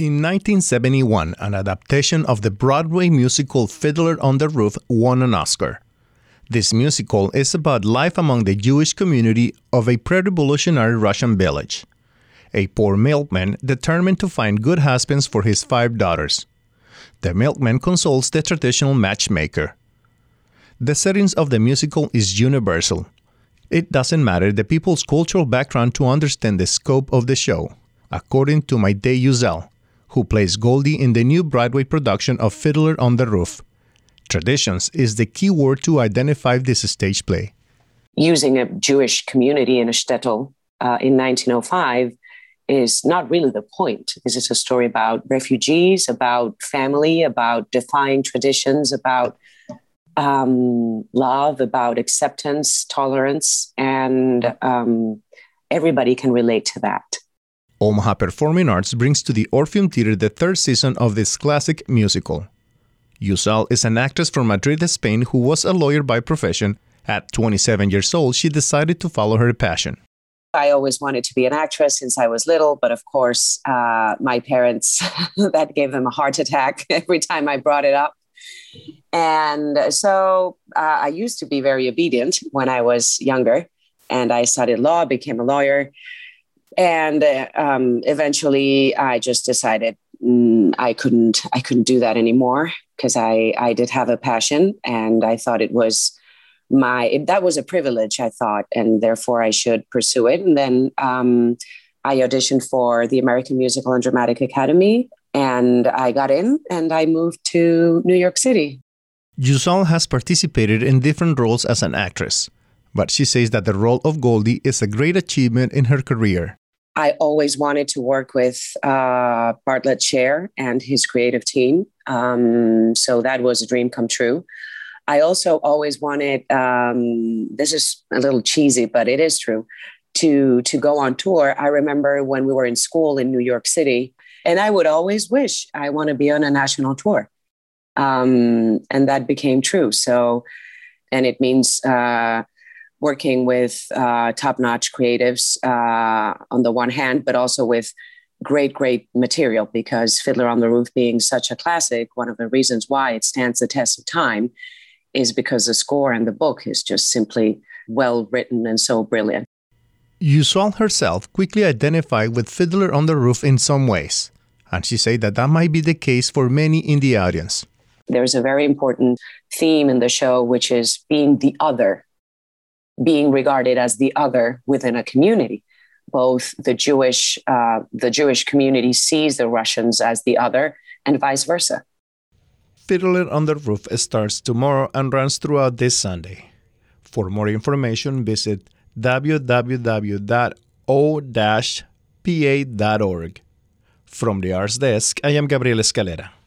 In 1971, an adaptation of the Broadway musical Fiddler on the Roof won an Oscar. This musical is about life among the Jewish community of a pre-revolutionary Russian village. A poor milkman determined to find good husbands for his 5 daughters. The milkman consults the traditional matchmaker. The settings of the musical is universal. It doesn't matter the people's cultural background to understand the scope of the show, according to Maite Yuzel, who plays Goldie in the new Broadway production of Fiddler on the Roof. Traditions is the key word to identify this stage play. Using a Jewish community in a shtetl in 1905 is not really the point. This is a story about refugees, about family, about defying traditions, about love, about acceptance, tolerance, and everybody can relate to that. Omaha Performing Arts brings to the Orpheum Theater the 3rd season of this classic musical. Yuzel is an actress from Madrid, Spain, who was a lawyer by profession. At 27 years old, she decided to follow her passion. I always wanted to be an actress since I was little, but of course, my parents, that gave them a heart attack every time I brought it up. And so I used to be very obedient when I was younger, and I studied law, became a lawyer. And eventually I just decided I couldn't do that anymore because I did have a passion, and I thought that was a privilege, I thought, and therefore I should pursue it. And then I auditioned for the American Musical and Dramatic Academy, and I got in, and I moved to New York City. Yuzel has participated in different roles as an actress, but she says that the role of Goldie is a great achievement in her career. I always wanted to work with Bartlett Sher and his creative team, so that was a dream come true. I also always wanted, this is a little cheesy, but it is true, to go on tour. I remember when we were in school in New York City, and I would always wish I want to be on a national tour. And that became true. So, and it means working with top-notch creatives on the one hand, but also with great material, because Fiddler on the Roof being such a classic, one of the reasons why it stands the test of time is because the score and the book is just simply well written and so brilliant. Yuzel herself quickly identified with Fiddler on the Roof in some ways, and she said that might be the case for many in the audience. There's a very important theme in the show, which is being the other, being regarded as the other within a community. Both the Jewish community sees the Russians as the other, and vice versa. Fiddler on the Roof starts tomorrow and runs throughout this Sunday. For more information, visit www.o-pa.org. From the Arts Desk, I am Gabriel Escalera.